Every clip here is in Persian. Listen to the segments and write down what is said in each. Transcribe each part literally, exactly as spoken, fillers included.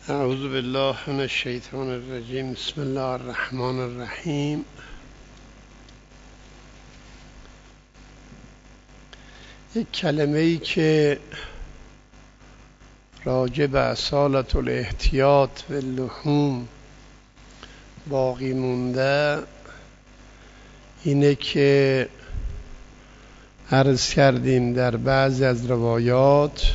اعوذ بالله من الشیطان الرجیم. بسم الله الرحمن الرحیم. یک کلمه ای که راجع به اصالت الاحتیاط و اللحوم باقی مونده اینه که عرض کردیم در بعضی از روایات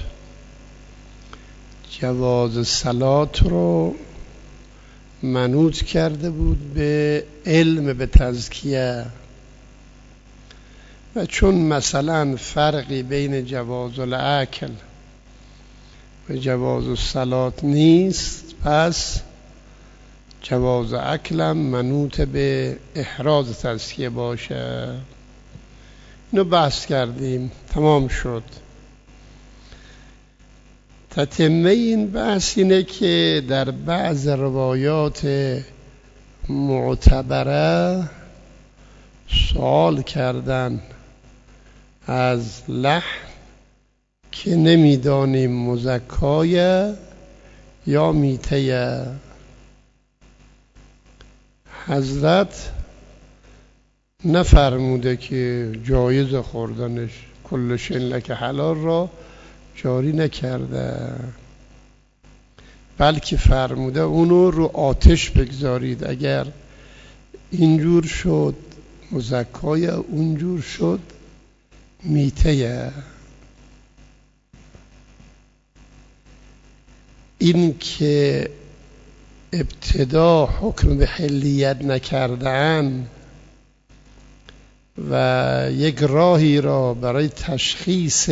جواز صلات رو منوط کرده بود به علم به تزکیه، و چون مثلا فرقی بین جواز الاکل و جواز الصلات نیست، پس جواز اکلم منوط به احراز تزکیه باشه. اینو بحث کردیم، تمام شد. تتمه این بحث اینه که در بعض روایات معتبره سوال کردن از لحم که نمیدانیم مزکای یا میته. حضرت نفرموده که جایز خوردنش، کل شیء لک حلال را جاری نکرده، بلکه فرموده اونو رو آتش بگذارید، اگر اینجور شد مزکای، اونجور شد میته. این که ابتدا حکم به حلیت نکردن و یک راهی را برای تشخیص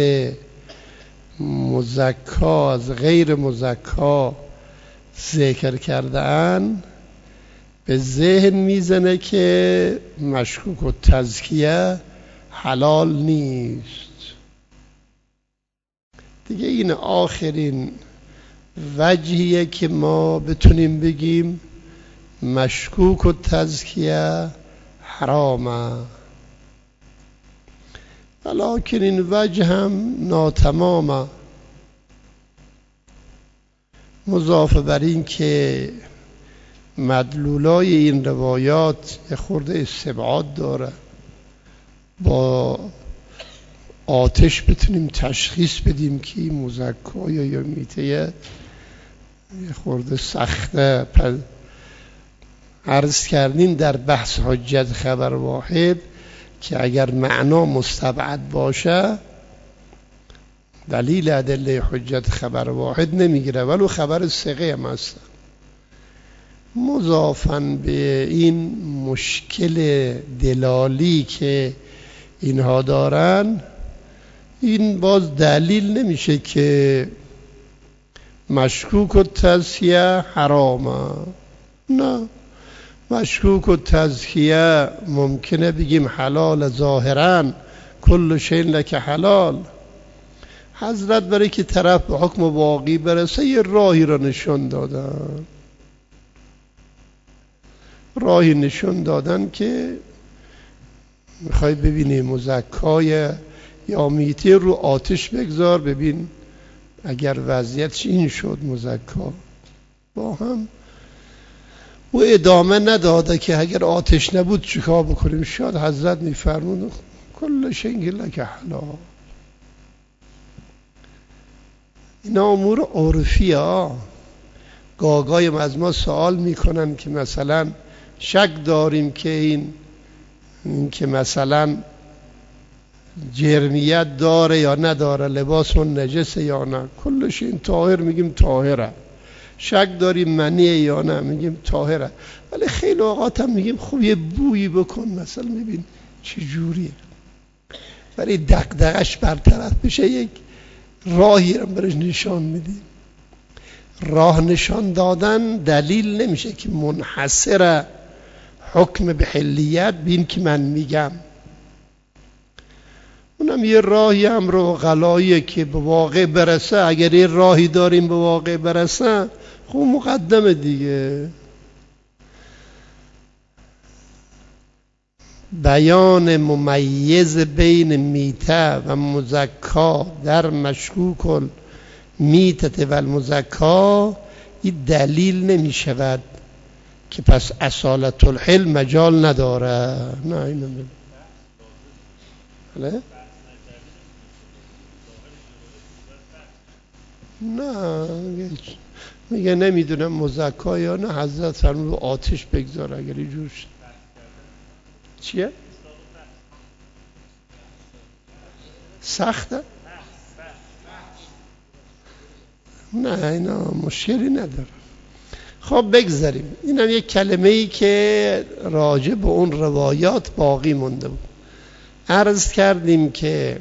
مزکا از غیر مزکا ذکر کردن، به ذهن میزنه که مشکوک و تزکیه حلال نیست دیگه. این آخرین وجهیه که ما بتونیم بگیم مشکوک و تزکیه حرامه، ولیکن این وجه هم ناتمامه. مضافه بر این که مدلولای این روایات یه خورده استبعاد داره، با آتش بتونیم تشخیص بدیم که این مزکا یا میته یه خورده سخته. پس عرض کردیم در بحث حجت خبر واحد که اگر معنا مستبعد باشه دلیل ادله حجت خبر واحد نمیگیره، ولو خبر ثقه هم هست. مضافاً به این مشکل دلالی که اینها دارن، این باز دلیل نمیشه که مشکوک و تزکیه حرامه. نه، مشکوک و تزکیه ممکنه بگیم حلال ظاهراً، کل شیء لک حلال. حضرت برای که طرف به حکم واقعی برسه یه راهی را نشون دادن، راهی نشون دادن که میخوای ببینی مزکای یا میته رو آتش بگذار، ببین اگر وضعیتش این شد مزکا با هم. و ادامه نداده که اگر آتش نبود چیکار بکنیم. شاید حضرت میفرمود کل شیء لک حلال. این امور عرفی ها. گاگایم از ما سوال میکنن که مثلا شک داریم که این, این که مثلا جرمیت داره یا نداره، لباس اون نجسه یا نه. کلش این طاهر، میگیم طاهره. شک داریم منیه یا نه، میگیم طاهره. ولی خیلی اوقات هم میگیم خب یه بویی بکن، مثلا میبین چه جوریه، برای دغدغش برطرف بشه یک راهی رو برش نشان میدیم. راه نشان دادن دلیل نمیشه که منحصر حکم به حلیت بین که من میگم. اونم یه راهی هم رو غلاییه که به واقع برسه. اگر یه راهی داریم به واقع برسه، خب مقدمه دیگه. بیان ممیز بین میته و مزکا در مشکوک میته و المزکا این دلیل نمی شود که پس اصالت الحل مجال نداره. نه اینو بگم بله؟ نه میگه نمیدونم مزکا یا نه، حضرت فرمود رو آتش بگذار اگر اینجور شد. چیه؟ سخته؟ نه اینا مشکلی نداره. خب بگذاریم. اینم یک کلمه ای که راجع به اون روایات باقی مونده بود. عرض کردیم که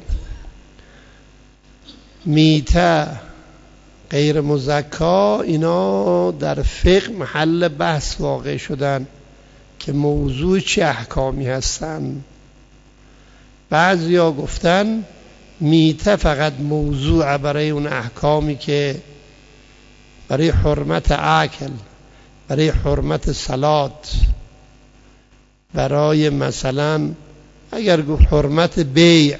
میته غیر مزکا اینا در فقه محل بحث واقع شدن که موضوع چه احکامی هستن. بعضیا گفتن میته فقط موضوع برای اون احکامی که برای حرمت عقل، برای حرمت صلات، برای مثلا اگر گفت حرمت بیع،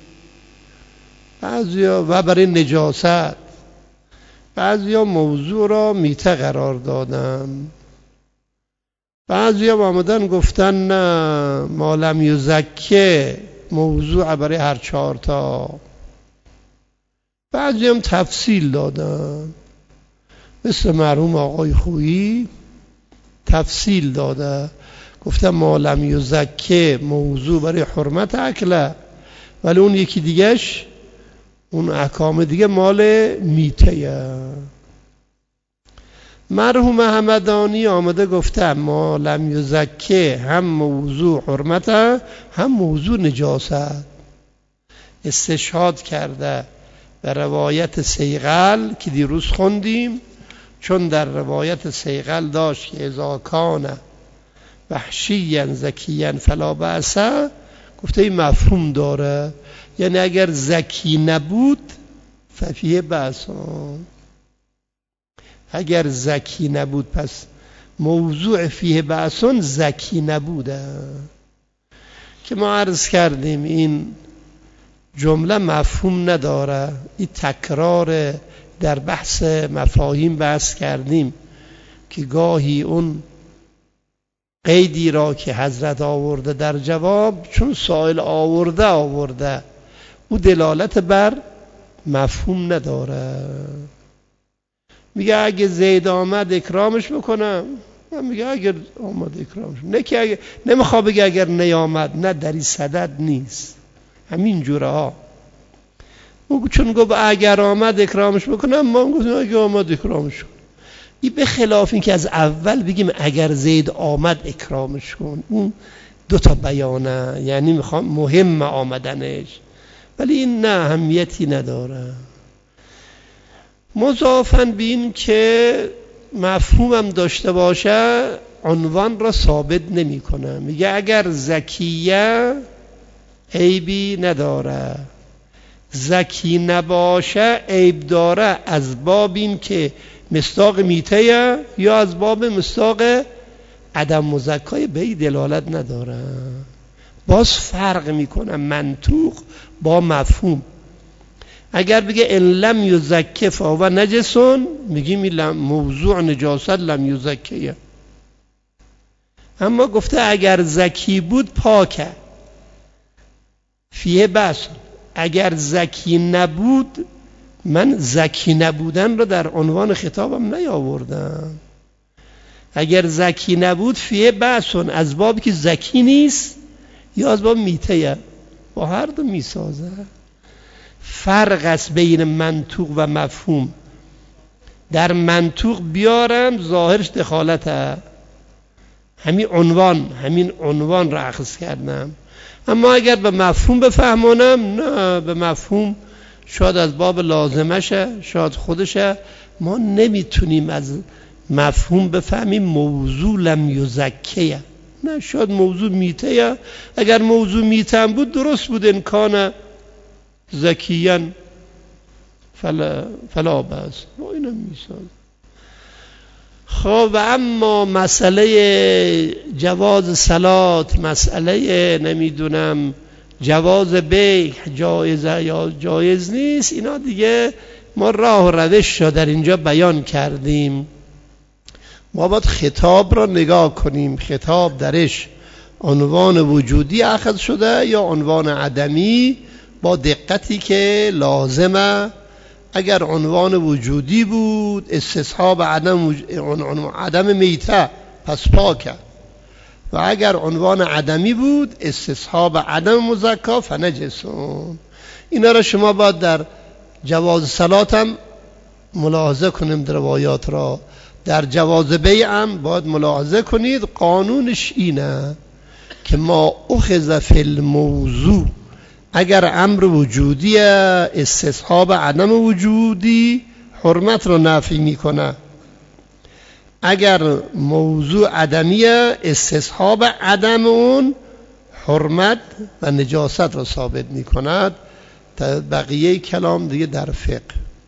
بعضیا و برای نجاست، بعضیا موضوع را میته قرار دادن. بعضیا آمدن گفتن نه ما لم یزکه موضوع برای هر چهار تا. بعضی هم تفصیل دادن، مثل مرحوم آقای خویی تفصیل داده، گفتن ما لم یزکه موضوع برای حرمت اکله، ولی اون یکی دیگهش اون احکام دیگه مال میته. مرحوم همدانی آمده گفته ما لم یزکه هم موضوع حرمت هم موضوع نجاست. استشهاد کرده به روایت سیغل که دیروز خوندیم، چون در روایت سیغل داشت که اذا کان وحشیا زکیا فلا بأس، گفته این مفهوم داره، یعنی اگر زکی نبود ففیه بأس. اگر زکی نبود پس موضوع فیه بأسون زکی نبوده. که ما عرض کردیم این جمله مفهوم نداره، این تکرار در بحث مفاهیم بحث کردیم که گاهی اون قیدی را که حضرت آورده در جواب چون سائل آورده آورده او دلالت بر مفهوم نداره. میگه اگه زید آمد اکرامش بکنم، من میگه اگر آمد اکرامش، نه که اگر نمیخواد بگه اگر نیامد، نه در این صدد نیست، همین جوره ها. او چون گفت اگر آمد اکرامش بکنم، ما گفتیم اگر آمد اکرامش کن. این به خلاف این که از اول بگیم اگر زید آمد اکرامش کن، اون دو تا بیانه، یعنی میخوام مهم آمدنش، ولی این نه اهمیتی نداره. مضافاً به این که مفهومم داشته باشه عنوان را ثابت نمی کنه. میگه اگر زکیه عیبی نداره، زکی نباشه عیب داره، از باب این که مصداق میته یا از باب مصداق عدم مزکای به دلالت نداره. باز فرق میکنه منطوق با مفهوم. اگر بگه ان لم یزکه فهو نجسون، میگیم این موضوع نجاست لم یزکه. اما گفته اگر زکی بود پاکه فیه بس. اگر زکی نبود، من زکی نبودن رو در عنوان خطابم نیاوردم. اگر زکی نبود فیه بسون، از بابی که زکی نیست یا از باب میته، با هر دو میسازه. فرق است بین منطوق و مفهوم. در منطوق بیارم ظاهرش دخالته، همین عنوان همین عنوان را اخذ کردم. اما اگر به مفهوم بفهمونم، نه به مفهوم شاید از باب لازمشه، شاید خودشه. ما نمیتونیم از مفهوم بفهمیم موضوع لم یزکیه، نه شاید موضوع میته. اگر موضوع میته بود درست بود، امکانه زکیان فلا فلا بأس، ما اینم میساز. خب اما مسئله جواز صلات، مسئله نمیدونم جواز بیع جایزه یا جایز نیست، اینا دیگه ما راه و روش را در اینجا بیان کردیم. ما باید خطاب را نگاه کنیم، خطاب درش عنوان وجودی اخذ شده یا عنوان عدمی، با دقتی که لازمه. اگر عنوان وجودی بود استصحاب عدم وج... عدم میته پس پاکه، و اگر عنوان عدمی بود استصحاب عدم مزکا فنجسون. اینا را شما باید در جواز صلات هم ملاحظه کنیم، در روایات را. در جواز بیع هم باید ملاحظه کنید. قانونش اینه که ما اخذ فی الموضوع، اگر امر وجودی استصحاب عدم وجودی حرمت رو نفی میکنه، اگر موضوع عدمیه استصحاب عدم اون حرمت و نجاست رو ثابت میکند. بقیه کلام دیگه در فقه.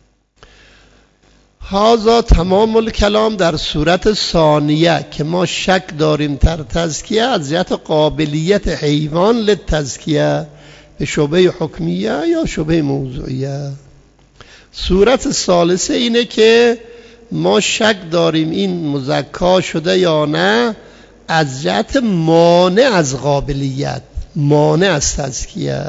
هذا تمام الکلام در صورت ثانیه که ما شک داریم در تزکیه از جهت قابلیت حیوان للتزکیه به شبهه حکمیه یا شبهه موضوعیه. صورت ثالثه اینه که ما شک داریم این مزکا شده یا نه از جهت مانع از قابلیت، مانع از تزکیه.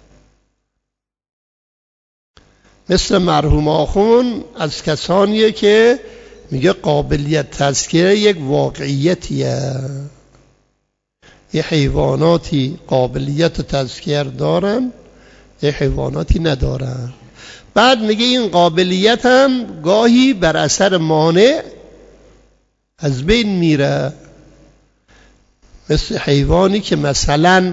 مثل مرحوم آخون از کسانیه که میگه قابلیت تزکیه یک واقعیتیه، یه حیواناتی قابلیت تزکیه دارن، یه حیواناتی ندارن. بعد میگه این قابلیت هم گاهی بر اثر مانع از بین میره، مثل حیوانی که مثلا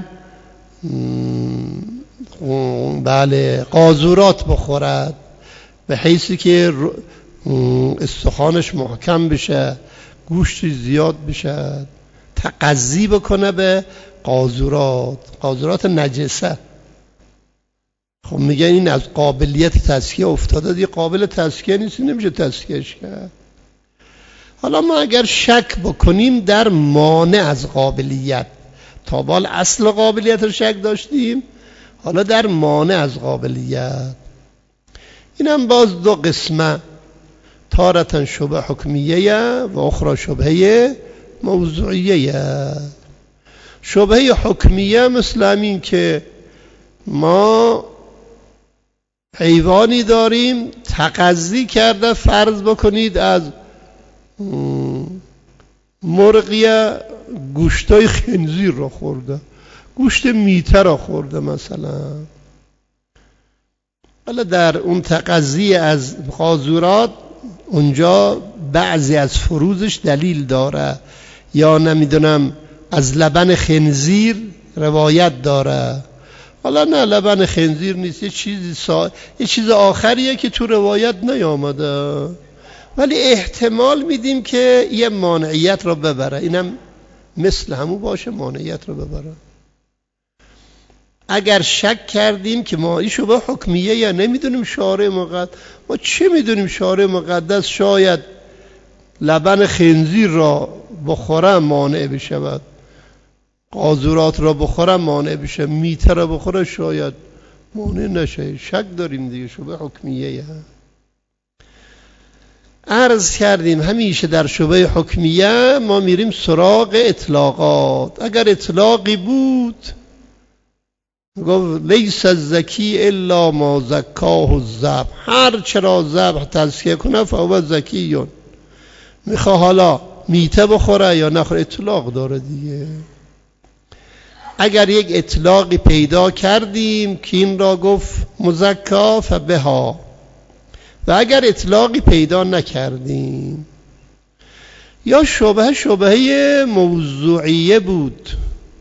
بله قاذورات بخورد به حیثی که استخوانش محکم بشه، گوشت زیاد بشه، تغذیه بکنه به قاذورات، قاذورات نجسه. خب میگن این از قابلیت تزکیه افتاده دیگه، قابل تزکیه نیست، نمیشه تزکیهش کرد. حالا ما اگر شک بکنیم در مانع از قابلیت، تا بال اصل قابلیت رو شک داشتیم، حالا در مانع از قابلیت، این هم باز دو قسمه، تارتن شبه حکمیه و اخرى شبهه موضوعیه. شبهه حکمیه مثل همین که ما حیوانی داریم تغذی کرده، فرض بکنید از مرغی گوشتای خنزیر را خورده، گوشت میته را خورده مثلا. حالا در اون تغذی از قاذورات اونجا بعضی از فروزش دلیل داره، یا نمیدونم از لبن خنزیر روایت داره. حالا نه لبن خنزیر نیست، یه چیزی سا... یه چیز آخریه که تو روایت نیامده، ولی احتمال میدیم که یه مانعیت رو ببره، اینم مثل همون باشه مانعیت رو ببره. اگر شک کردیم که ما این شبه حکمیه یا نمیدونیم شارع مقدس، ما چه میدونیم شارع مقدس شاید لبن خنزیر را بخورم مانع بشود، قاذورات را بخورم مانع بشه، میته را بخوره شاید مانع نشه. شک داریم دیگه، شبه حکمیه. عرض کردیم همیشه در شبه حکمیه ما میریم سراغ اطلاقات. اگر اطلاقی بود گفت لیس الزکی الا ما زکاه الذبح، هر چرا ذبح تزکیه کنه فهو زکیون، میخواه حالا میته بخوره یا نخوره، اطلاق داره دیگه. اگر یک اطلاقی پیدا کردیم که این را گفت مزکا فبها، و اگر اطلاقی پیدا نکردیم، یا شبهه شبهه موضوعیه بود.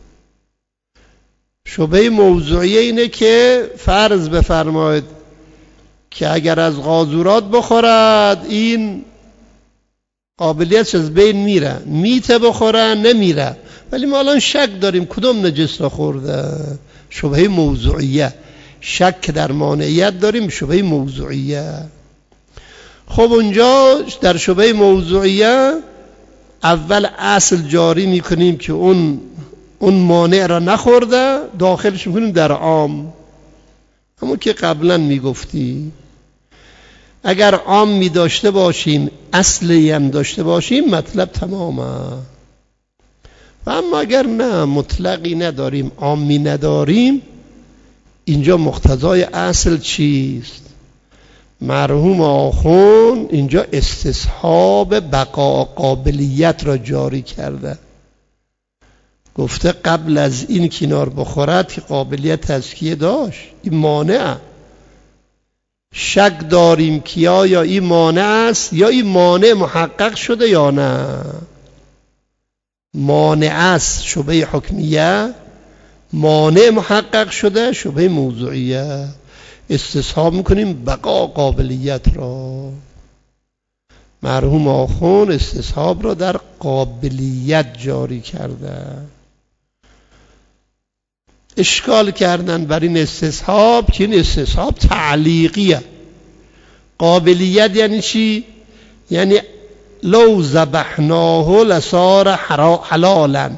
شبهه موضوعیه اینه که فرض بفرمایید که اگر از قاذورات بخورد این قابلیتش از بین میره، میته بخوره نمیره، ولی ما الان شک داریم کدوم نجس را خورده. شبهه موضوعیه، شک در مانعیت داریم، شبهه موضوعیه. خب اونجا در شبهه موضوعیه اول اصل جاری میکنیم که اون اون مانع را نخورده، داخلش میکنیم در عام، همون که قبلا میگفتی. اگر عامی داشته باشیم، اصلی هم داشته باشیم، مطلب تمامه. و اما اگر نه، مطلقی نداریم، عامی نداریم، اینجا مقتضای اصل چیست؟ مرحوم آخوند اینجا استصحاب بقا قابلیت را جاری کرده. گفته قبل از این کنار بخورد که قابلیت تزکیه داشت، این مانع. شک داریم که آیا این مانع است یا این مانع محقق شده یا نه. مانع است شبهه حکمیه، مانع محقق شده شبهه موضوعیه. استصحاب میکنیم بقا قابلیت را. مرحوم آخوند استصحاب را در قابلیت جاری کرده. اشکال کردن بر این استصحاب که این استصحاب تعلیقیه. قابلیت یعنی چی؟ یعنی لو ذبحناه لصار حلالا.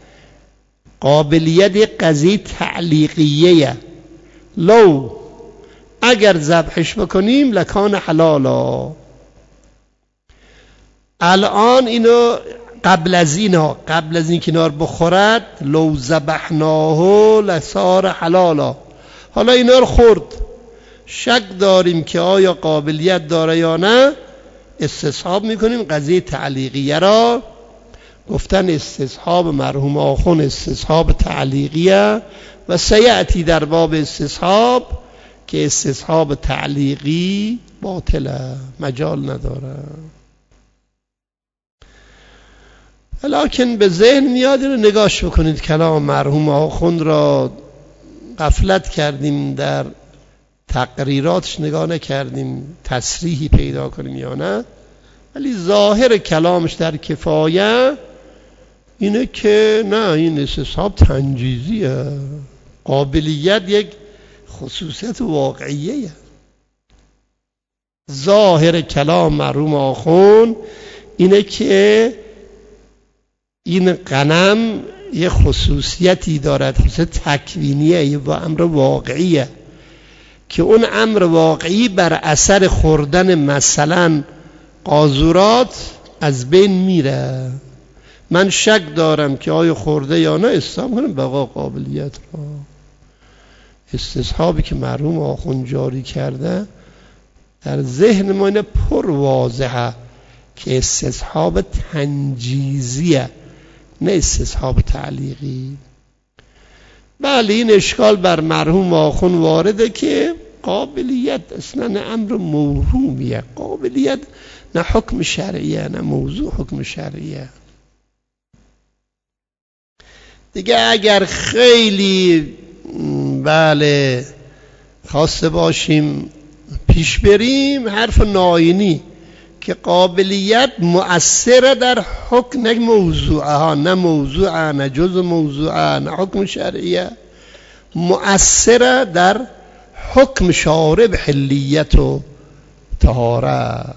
قابلیت قضیه تعلیقیه. لو اگر ذبحش بکنیم لکان حلالا. الان اینو قبل از اینا قبل از این کنار بخورد لو ذبحناه لصار حلالا. حالا اینا رو خورد، شک داریم که آیا قابلیت داره یا نه، استصحاب میکنیم قضیه تعلیقیه را. گفتن استصحاب مرحوم آخوند استصحاب تعلیقیه و سیأتی در باب استصحاب که استصحاب تعلیقی باطله، مجال نداره. لکن به ذهن میاد رو نگاش بکنید، کلام مرحوم آخوند را غفلت کردیم، در تقریراتش نگاه نکردیم تصریحی پیدا کنیم یا نه، ولی ظاهر کلامش در کفایه اینه که نه، این استصحاب تنجیزیه. قابلیت یک خصوصیت واقعیه. ظاهر کلام مرحوم آخوند اینه که این غنم یه خصوصیتی دارد، خصوصیت تکوینیه، یه امر واقعیه که اون امر واقعی بر اثر خوردن مثلا قاذورات از بین میره. من شک دارم که آیا خورده یا نه، استصحاب کنم بقا قابلیت را. استصحابی که مرحوم آخوند جاری کرده در ذهن ما اینه پر واضحه که استصحاب تنجیزیه، نه استصحاب تعلیقی. بله این اشکال بر مرحوم آخوند وارده که قابلیت اصلا امر موهومیه، قابلیت نه حکم شرعیه، نه موضوع حکم شرعیه. دیگه اگر خیلی بله خواسته باشیم پیش بریم، حرف ناینی که قابلیت مؤثره در حکم، نه موضوعه ها، نه موضوعه، نه جز موضوعه، نه حکم شرعیه، مؤثره در حکم شارع به حلیت و طهارت.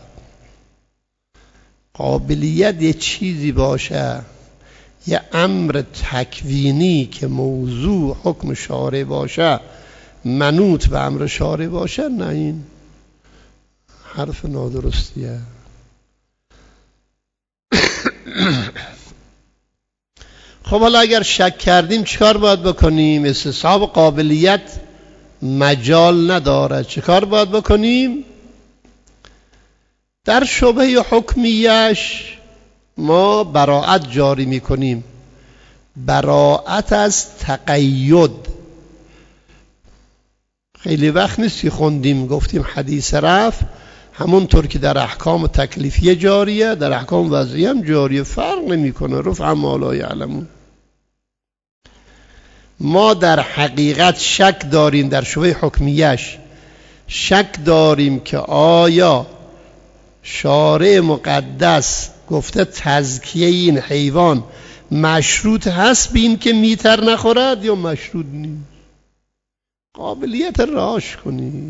قابلیت یه چیزی باشه، یه امر تکوینی که موضوع حکم شارع باشه، منوط به امر شارع باشه، نه، این حرف نادرستیه. خب حالا اگر شک کردیم چیکار باید بکنیم؟ استصحاب قابلیت مجال نداره، چیکار باید بکنیم؟ در شبهه حکمیش ما براءت جاری میکنیم، براءت از تقید. خیلی وقت نیستی خوندیم گفتیم حدیث رفع همونطور که در احکام تکلیفیه جاریه در احکام وضعیه هم جاریه، فرق نمیکنه، رفع ما لا یعلمون. ما در حقیقت شک داریم، در شبهه حکمیش شک داریم که آیا شارع مقدس گفته تزکیه این حیوان مشروط هست به این که میتر نخورد یا مشروط نیست. قابلیت راش کنی.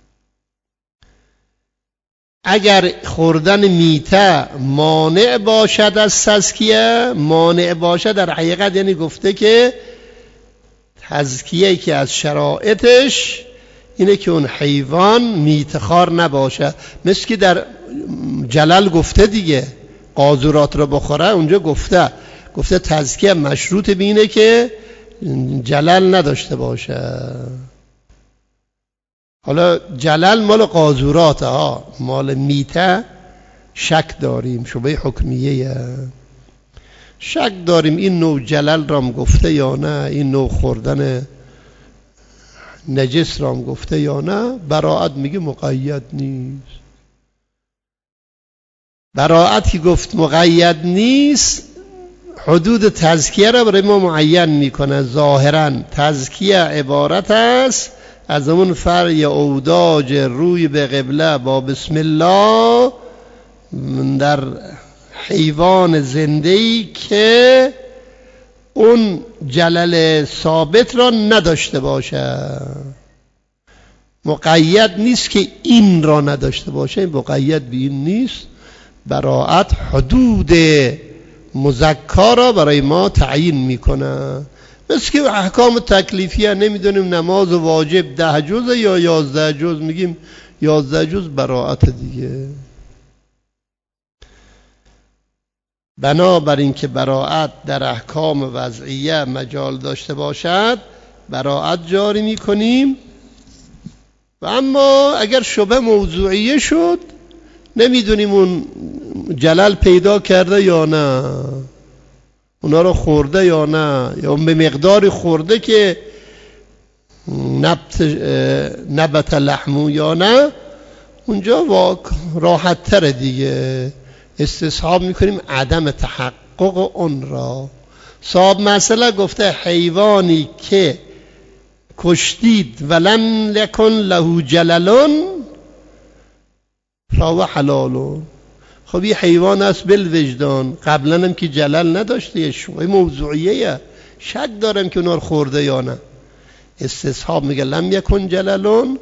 اگر خوردن میته مانع باشد از تزکیه، مانع باشد در حقیقت یعنی گفته که تزکیه که از شرایطش اینه که اون حیوان میتخار نباشه. مثل که در جلل گفته دیگه، قاذورات رو بخوره، اونجا گفته گفته تزکیه مشروط بینه که جلل نداشته باشه. حالا جلل مال قاذورات ها، مال میته شک داریم، شبهه حکمیه شک داریم این نوع جلل رام گفته یا نه، این نوع خوردن نجس رام گفته یا نه. براعت میگه مقید نیست. براعت که گفت مقید نیست، حدود تزکیه را برای ما معین میکنه. ظاهرا تزکیه عبارت است از اون فرع اوداج روی به قبله با بسم الله در حیوان زنده‌ای که اون جلل ثابت را نداشته باشه. مقید نیست که این را نداشته باشه، مقید به این نیست. براعت حدود مزکا را برای ما تعیین میکنه. مثل که احکام تکلیفیه نمیدونیم نماز واجب ده جز یا یازده جز، میگیم یازده جز براعت دیگه. بنابراین که براعت در احکام وضعیه مجال داشته باشد براعت جاری میکنیم. و اما اگر شبه موضوعیه شد، نمیدونیم اون جلل پیدا کرده یا نه، اونا رو خورده یا نه، یا به مقداری خورده که نبت نبت لحمو یا نه، اونجا راحت تر دیگه استصحاب میکنیم عدم تحقق اون را. صاحب مسئله گفته حیوانی که کشتید ولم لکن له جللون فهو حلالون. خب یه حیوان است بالوجدان، قبلا هم که جلل نداشته، یه شوی موضوعیه، شک دارم که اونا رو خورده یا نه. استصحاب میگه لم یکن جللون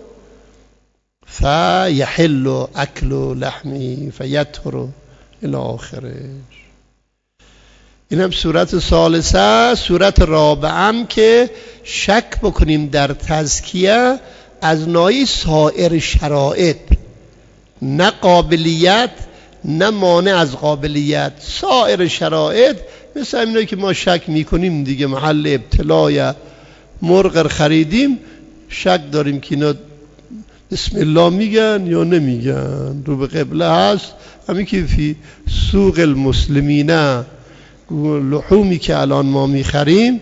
فیحل اکل لحمی فیطهر الی آخرش. این هم صورت ثالثه. صورت رابعه که شک بکنیم در تزکیه از نوع سایر شرایط، نه قابلیت نه مانع از قابلیت، سایر شرایط. مثل اینایی که ما شک میکنیم دیگه، محل ابتلای مرغ خریدیم، شک داریم که اینا بسم الله میگن یا نمیگن، رو به قبله هست. همین که فی سوق المسلمین لحومی که الان ما میخریم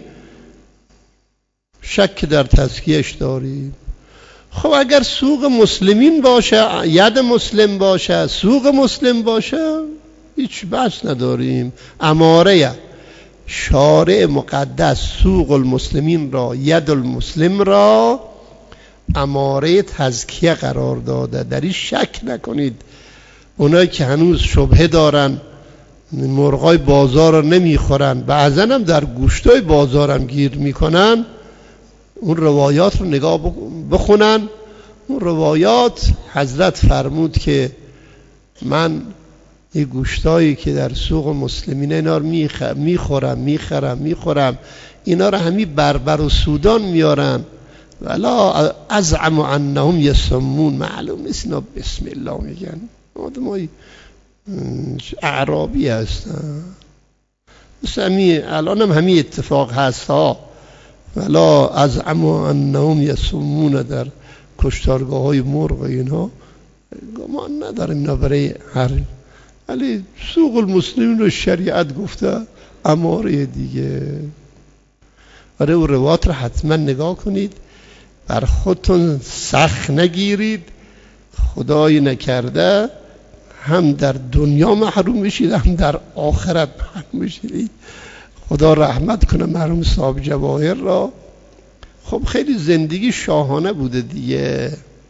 شک در تزکیهش داریم. خب اگر سوق مسلمین باشه، ید مسلم باشه، سوق مسلم باشه، هیچ بحث نداریم. اماره شارع مقدس سوق المسلمین را، ید المسلم را اماره تزکیه قرار داده، در این شک نکنید. اونایی که هنوز شبهه دارن، مرغای بازار رو نمیخورن، بعضا هم در گوشتای بازار هم گیر میکنن، اون روایات رو نگاه بخونن. اون روایات حضرت فرمود که من این گوشتایی که در سوق مسلمین اینا رو میخورم میخرم میخورم، اینا رو همین بربر و سودان میارن، ولا ازعم انهم یسمون، معلوم نیست اینا بسم الله میگن، آدمای اعرابی هستن. مثل همین الان هم همین اتفاق هست ها، ولا ازعم انهم یسمون در کشتارگاه های مرغ اینها، گمان ندارم اینا برای هر، ولی سوق المسلمین رو شریعت گفته اماره دیگه. برای اون روایات رو حتما نگاه کنید، بر خودتون سخت نگیرید، خدای نکرده هم در دنیا محروم بشید هم در آخرت محروم بشید. خدا رحمت کنه مرحوم صاحب جواهر را. خب خیلی زندگی شاهانه بوده دیگه.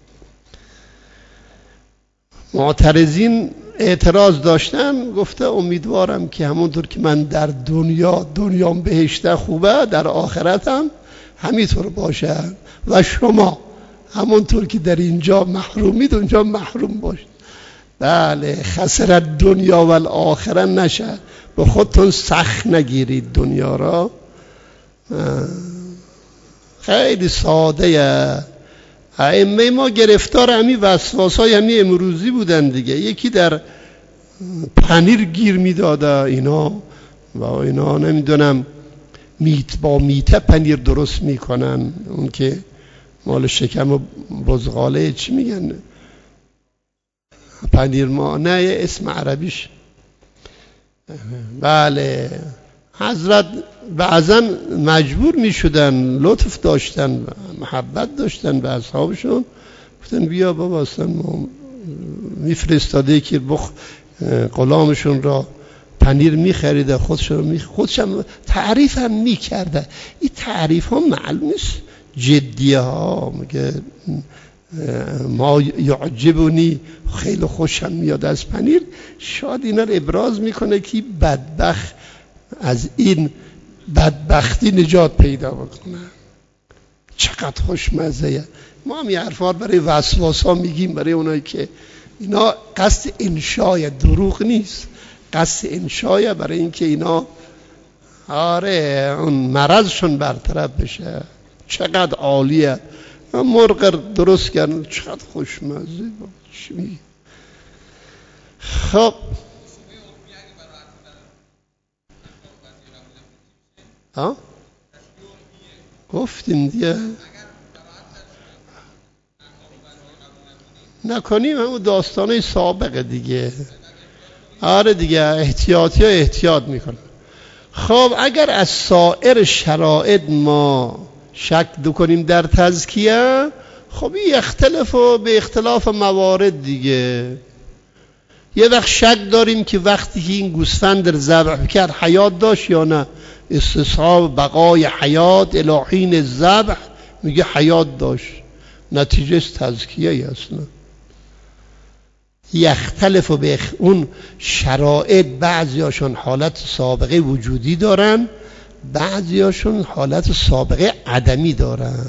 معترضین اعتراض داشتن، گفته امیدوارم که همونطور که من در دنیا دنیام بهشته خوبه، در آخرتم همینطور باشه و شما همونطور که در اینجا محرومید اونجا محروم باشید. بله، خسرت دنیا و الاخره نشه. به خودتون سخت نگیرید دنیا را. خیلی ساده ائمه ما گرفتار همین وسواسای همین امروزی بودن دیگه. یکی در پنیر گیر میداده اینا و اینا نمیدونم میت با میته پنیر درست میکنن، اون که مال شکم و بزغاله چی میگن پنیر ما نه اسم عربیش. بله حضرت بعضا مجبور میشدن، لطف داشتن محبت داشتن به اصحابشون، گفتن بیا بابا اصلا ما میفرستاده که بخ غلامشون را پنیر میخریده، خودشون می خودشم تعریف هم میکرده. این تعریف ها معلوم نیست جدیه ها، میگه ما یعجبونی خیلی خوشم میاد از پنیر، شاید اینا رو ابراز میکنه که بدبخت از این بدبختی نجات پیدا بکنه. چقدر خوشمزه. ما هم یه حرفا برای وسواس ها میگیم، برای اونایی که اینا قصد انشای دروغ نیست، قصد انشای برای اینکه اینا آره اون مرضشون برطرف بشه. چقدر عالیه مرغ درست کردن، چقدر خوشمزه. چی میگی؟ خب ها گفتیم دیگه نکنیم همون داستانه سابقه دیگه. آره دیگه احتیاطی ها احتیاط میکنه. خب اگر از سایر شرایط ما شک کنیم در تزکیه، خب این اختلاف و به اختلاف موارد دیگه. یه وقت شک داریم که وقتی که این گوسفند در ذبح کرد حیات داشت یا نه، استصحاب بقای حیات الهین ذبح میگه حیات داشت، نتیجه تزکیه ای اصلا. یختلف و به اون شرایط، بعضی هاشون حالت سابقه وجودی دارن، بعضی هاشون حالت سابقه عدمی دارن.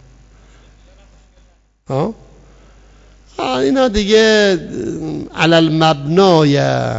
ها اینا دیگه علل مبنای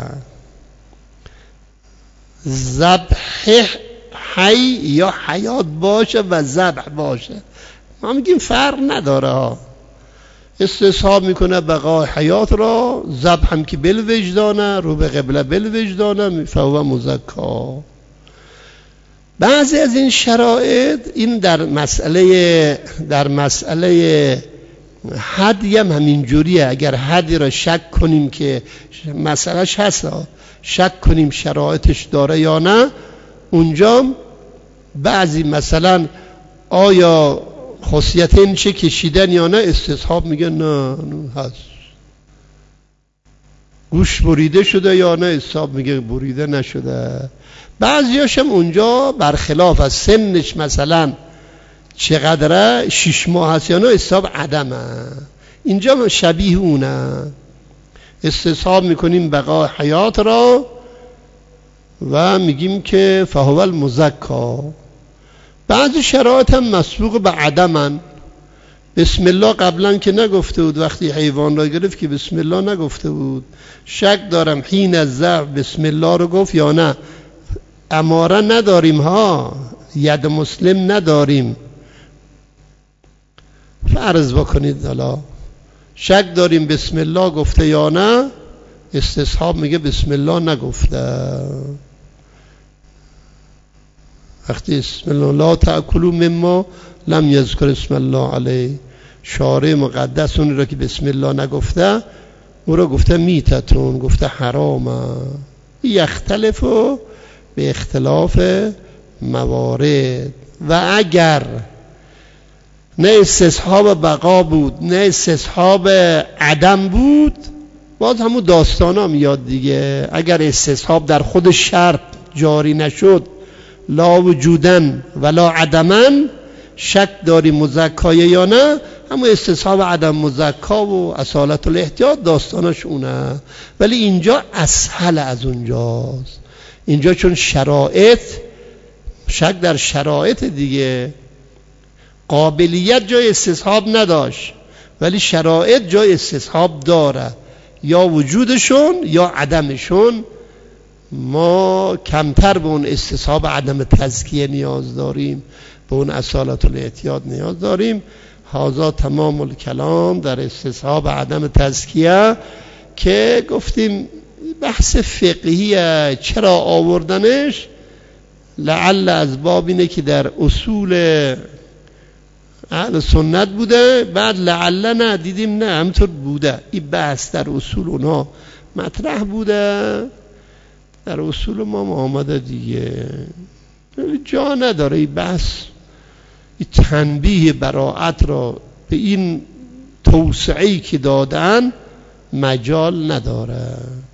ذبح حی یا حیات باشه و ذبح باشه، ما میگیم فرق نداره ها. استصحاب میکنه بقای حیات را، ذبح هم که بل وجدانه، رو به قبله بل وجدانه، فهو مزکا. بعضی از این شرایط این در مسئله در مسئله حدی هم همین جوریه. اگر حدی را شک کنیم که مسئلهش هست، شک کنیم شرایطش داره یا نه، اونجا بعضی مثلا آیا خاصیت این چه کشیدن یا نه، استصحاب میگه نه هست. گوش بریده شده یا نه، استصحاب میگه بریده نشده. بعضیاش هم اونجا برخلاف از سنش مثلا چقدره، شش ماه هست یا نه، استصحاب عدمه. اینجا شبیه اونه، استصحاب میکنیم بقای حیات را و میگیم که فهو المزکا. بعضی شرایط هم مسبوق به عدمن. بسم الله قبلا که نگفته بود، وقتی حیوان را گرفت که بسم الله نگفته بود. شک دارم حین از ذبح بسم الله رو گفت یا نه. اماره نداریم ها، ید مسلم نداریم. فرض بکنید حالا شک داریم بسم الله گفته یا نه، استصحاب میگه بسم الله نگفته. وقتی اسم الله لا تأکلوا مما لم یذکر اسم الله علیه، شارع مقدس اون را که بسم الله نگفته او را گفته میتتون، گفته حرامه. یختلف به اختلاف موارد. و اگر نه استصحاب بقا بود نه استصحاب عدم بود، باز همون داستان ها میاد دیگه. اگر استصحاب در خود شرط جاری نشد، لا وجودن ولا عدمن، شک داری مزکای یا نه، همون استصحاب عدم مزکا و اصالت الاحتیاط داستانش اونه. ولی اینجا اسهل از اونجاست. اینجا چون شرایط، شک در شرایط دیگه، قابلیت جای استصحاب نداشت ولی شرایط جای استصحاب داره، یا وجودشون یا عدمشون. ما کمتر به اون استصحاب عدم تزکیه نیاز داریم، به اون اصالت الاحتیاط نیاز داریم. هذا تمام الکلام در استصحاب عدم تزکیه که گفتیم بحث فقهیه. چرا آوردنش؟ لعل از باب اینه که در اصول اهل سنت بوده، بعد لعل نه دیدیم نه همطور بوده. این بحث در اصول اونها مطرح بوده، در اصول ما آمده دیگه، جا نداره این بحث. این تنبیه براعت را به این توسعه‌ای که دادن مجال نداره.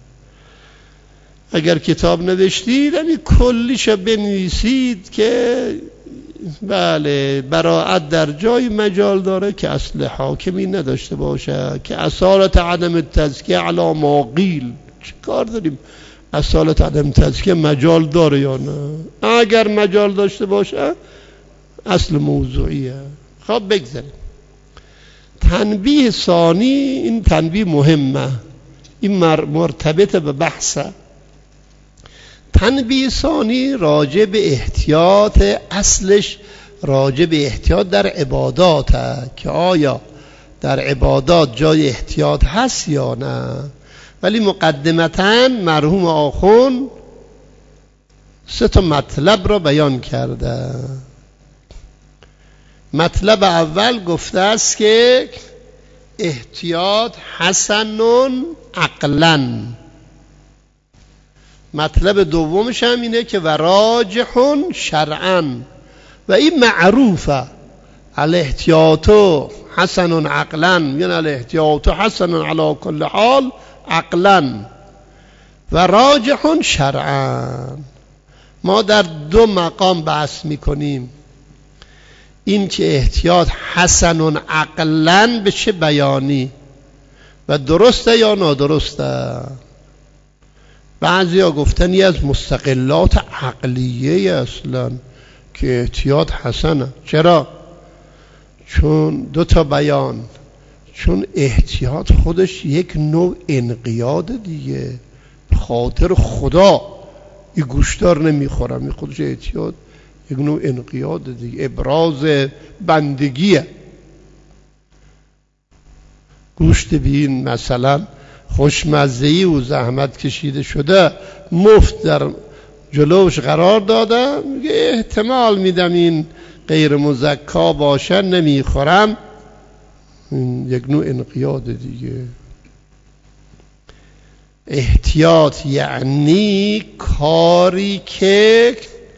اگر کتاب نوشتید یعنی کلیش بنویسید که بله براعت در جای مجال داره که اصل حاکمی نداشته باشه، که اصالت عدم تزکیه علی ما قیل. چه کار داریم اصالت عدم تزکیه مجال داره یا نه؟ اگر مجال داشته باشه اصل موضوعیه. خب بگذاریم. تنبیه ثانی، این تنبیه مهمه، این مرتبط به بحثه. تنبیه ثانی راجع به احتیاط، اصلش راجع به احتیاط در عباداته که آیا در عبادات جای احتیاط هست یا نه. ولی مقدمتاً مرحوم آخوند سه تا مطلب را بیان کرده. مطلب اول گفته است که احتیاط حسن عقلاً. مطلب دومش هم اینه که و راجح شرعاً، و این معروفه. الاحتیاط حسن عقلاً، یعنی الاحتیاط حسن علی کل حال عقلاً و راجح شرعاً. ما در دو مقام بحث میکنیم. این که احتیاط حسن عقلاً به چه بیانی و درسته یا نادرسته؟ بعضی ها گفتن یه از مستقلات عقلیه اصلا که احتیاط حسنه. چرا؟ چون دو تا بیان، چون احتیاط خودش یک نوع انقیاد دیگه، خاطر خدا این گوشتار نمیخورم، این خودش احتیاط یک نوع انقیاد دیگه، ابراز بندگیه. گوشت بین مثلا خوشمزه‌ای و زحمت کشیده شده مفت در جلوش قرار داده، میگه احتمال میدم این غیر مزکا باشه نمیخورم. یک نوع انقیاد دیگه. احتیاط یعنی کاری که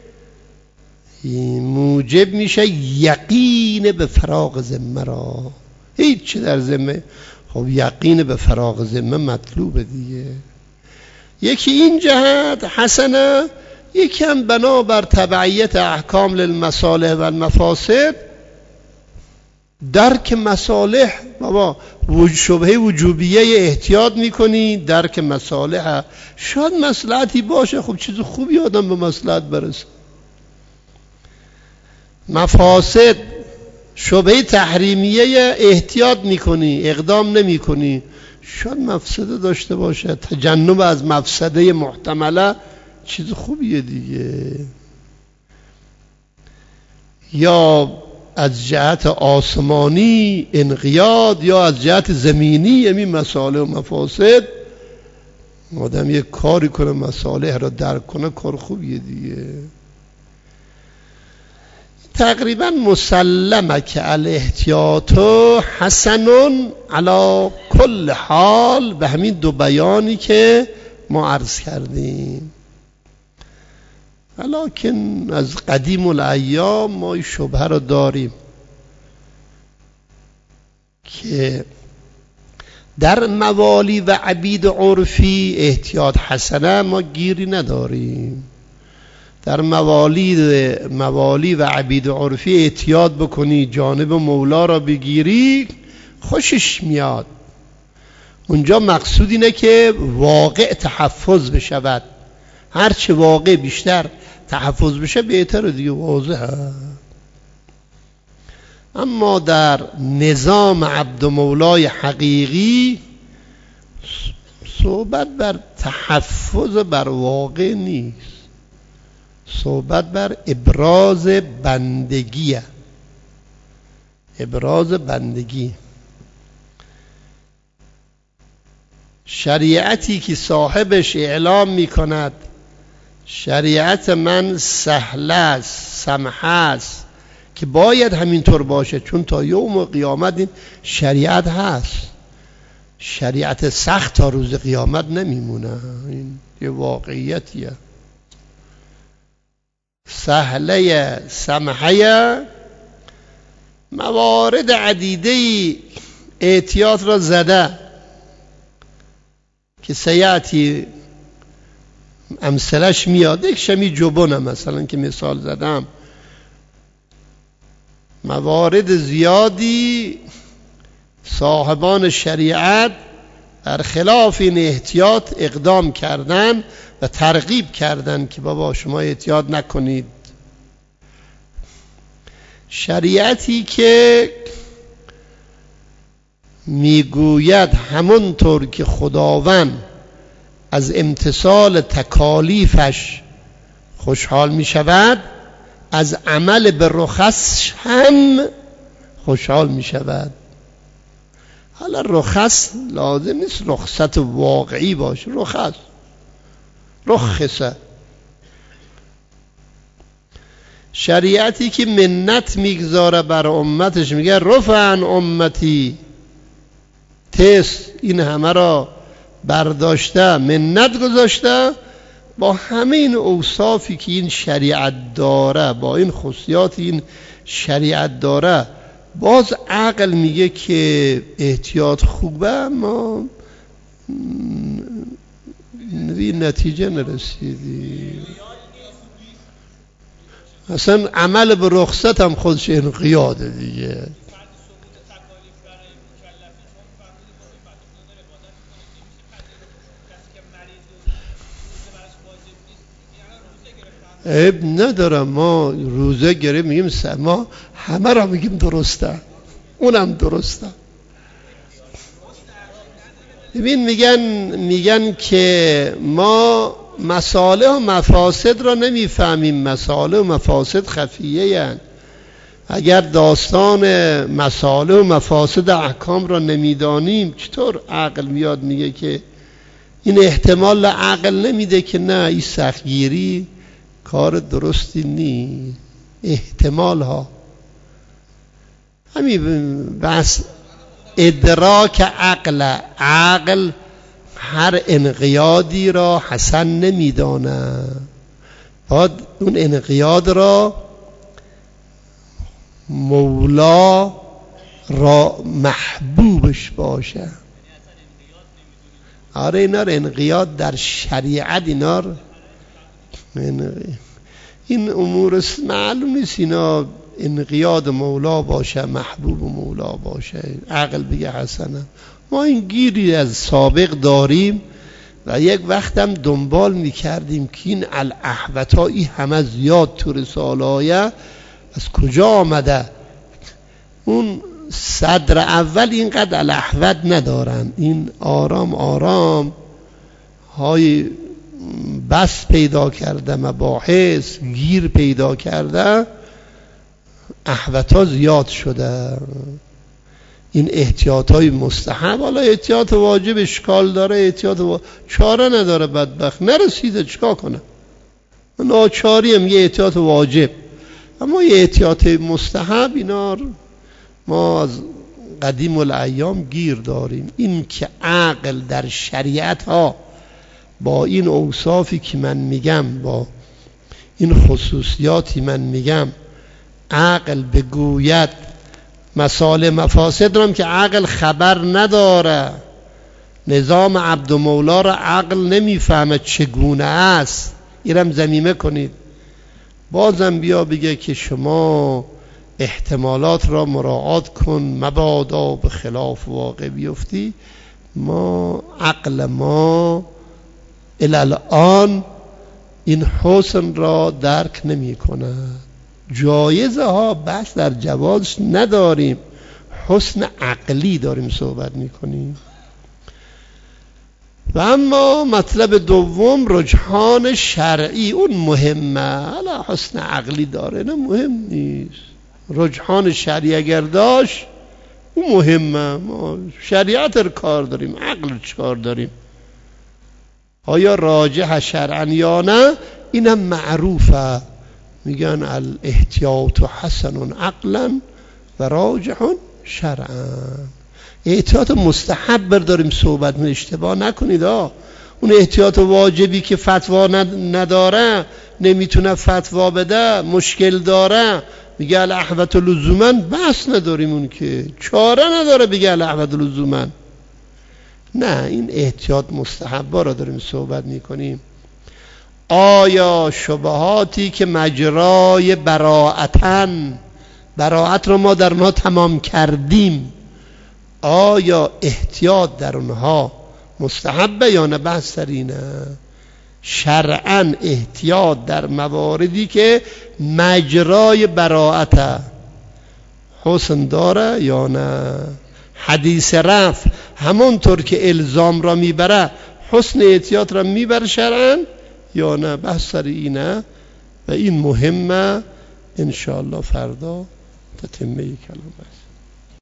موجب میشه یقین به فراغ ذمه را. هیچ چی در ذمه، خب یقین به فراغ ذمه مطلوبه دیگه. یکی این جهت حسنه، یکی هم بنابر تبعیت احکام للمصالح و المفاسد، درک مصالح. بابا شبهه وجوبیه احتیاط میکنی، درک مصالح. شاید مصلحتی باشه، خب چیز خوبی آدم به مصلحت برسه. مفاسد شبهه تحریمیه احتیاط میکنی، اقدام نمی کنی، شاید مفسده داشته باشه. تجنب از مفسده محتمله چیز خوبیه دیگه. یا از جهت آسمانی انقیاد، یا از جهت زمینی همین مصالح و مفاسد. آدم یک کاری کنه مصالح را درک کنه، کار خوبیه دیگه. تقریبا مسلمه که الاحتیاط حسن علی کل حال، به همین دو بیانی که ما عرض کردیم. ولیکن از قدیم الایام ما این شبهه رو داریم که در موالی و عبید عرفی احتیاط حسنه ما گیری نداریم. در موالی موالی و عبید عرفی احتیاط بکنی، جانب مولا را بگیری، خوشش میاد. اونجا مقصود اینه که واقع تحفظ بشود. هرچه واقع بیشتر تحفظ بشه بهتره دیگه، واضحه. اما در نظام عبد و مولای حقیقی صحبت بر تحفظ بر واقع نیست، صحبت بر ابراز بندگیه. ابراز بندگی. شریعتی که صاحبش اعلام می کند شریعت من سهل است، سمح است، که باید همینطور باشه، چون تا یوم قیامت این شریعت هست. شریعت سخت تا روز قیامت نمیمونه، این یه واقعیتیه. سهله سمحه موارد عدیده احتیاط را زده که سیعتی امثلش میاد. یک شمی جبونه مثلا که مثال زدم، موارد زیادی صاحبان شریعت در خلاف این احتیاط اقدام کردن و ترغیب کردن که بابا شما احتیاط نکنید. شریعتی که میگوید همونطور که خداوند از امتثال تکالیفش خوشحال می شود، از عمل به رخص هم خوشحال می شود. حالا رخص لازم نیست رخصت واقعی باشه، رخص رخصه. شریعتی که منت میگذاره بر امتش، میگه رفعن امتی، تست این همه را برداشته، منت گذاشته، با همه این اوصافی که این شریعت داره، با این خصوصیات این شریعت داره، باز عقل میگه که احتیاط خوبه، اما به نتیجه نرسیدی. اصلا عمل به رخصت هم خودش انقیاده دیگه. عیب ندارم، ما روزه گریم میگیم ما همه را میگیم درسته، اونم درسته. ببین میگن میگن که ما مصالح و مفاسد را نمیفهمیم، مصالح و مفاسد خفیه هن. اگر داستان مصالح و مفاسد احکام را نمیدانیم، چطور عقل میاد میگه که این احتمال عقل نمیده که نه این سختگیری کار درستی نی. احتمال ها همین بس ادراک عقل. عقل هر انقیادی را حسن نمیدانه، باید اون انقیاد را مولا را محبوبش باشه. آره اینا را انقیاد در شریعت، اینا را این امور معلوم نیست، اینا انقیاد مولا باشه، محبوب مولا باشه، عقل بگه حسنه. ما این گیری از سابق داریم و یک وقتم دنبال میکردیم که این الاحوطایی همه زیاد تو رساله های از کجا آمده. اون صدر اول اینقدر الاحوط ندارن، این آرام آرام های بس پیدا کرده، مباحث گیر پیدا کرده، احوطا زیاد شده. این احتیاط های مستحب، حالا احتیاط واجب اشکال داره، احتیاط واجب چاره نداره، بدبخت نرسیده چکار کنه، ناچاری هم یه احتیاط واجب. اما یه احتیاط مستحب اینا ما از قدیم الایام گیر داریم. این که عقل در شریعت ها با این اوصافی که من میگم، با این خصوصیاتی من میگم، عقل بگوید مصالح مفاسد رام که عقل خبر نداره، نظام عبد و مولا را عقل نمیفهمه چگونه است، اینم ضمیمه کنید. بازم بیا بگه که شما احتمالات را مراعات کن مبادا به خلاف واقع بیفتی. ما عقل ما الان این حسن را درک نمی کنه. جایزه ها بس در جواز نداریم، حسن عقلی داریم صحبت می کنیم. و اما مطلب دوم رجحان شرعی، اون مهمه. حالا حسن عقلی داره نه مهم نیست، رجحان شرعی اگر داشت اون مهمه. ما شریعت رو کار داریم، عقل کار داریم، آیا راجح شرعا یا نه؟ اینم معروفه، میگن الاحتیاط حسن عقلا و راجح شرعا. احتیاط مستحب برداریم صحبت، من اشتباه نکنید ها. اون احتیاط واجبی که فتوا نداره، نمیتونه فتوا بده، مشکل داره، میگه الاحوط لزوما، بس نداریم، اون که چاره نداره بگه الاحوط لزوما. نه، این احتیاط مستحبا را داریم صحبت میکنیم. آیا شبهاتی که مجرای براءتن، براءت رو ما در اونها تمام کردیم، آیا احتیاط در اونها مستحبه یا نه؟ بحث در اینه. شرعاً احتیاط در مواردی که مجرای براءت حسن داره یا نه؟ حدیث رفع همونطور که الزام را میبره حسن احتیاط را میبره شرعاً یا نه؟ بحث در اینه و این مهمه. انشاءالله فردا تتمه کلام است.